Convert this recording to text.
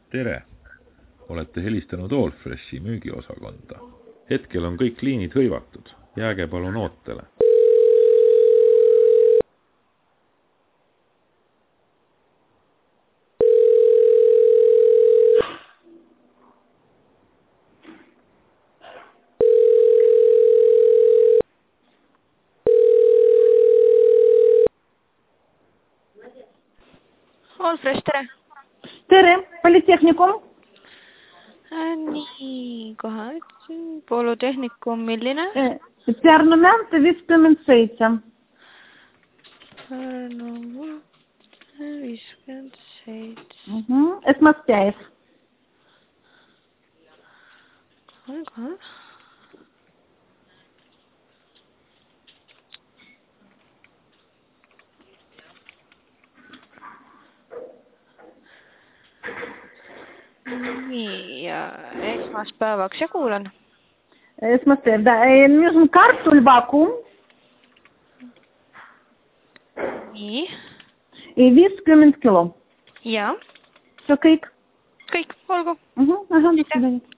Tere! Olete helistanud Allfreshi müügiosakonda. Hetkel on kõik liinid hõivatud. Jääge palun ootele. Allfresh, tere! Tere, Polütehnikum. Nii, kohe ütlesin. Polütehnikum, milline? Pärnumäelt 57. Pärnumäelt 57. Esmaspäev. Kohe. Nii, ja esmaspäevaks ja kuulan. Esmaspäev, da. Нужен kartul vakuum. Nii. 50 kilo. Ja. See kõik? Kõik, olgu. Aha,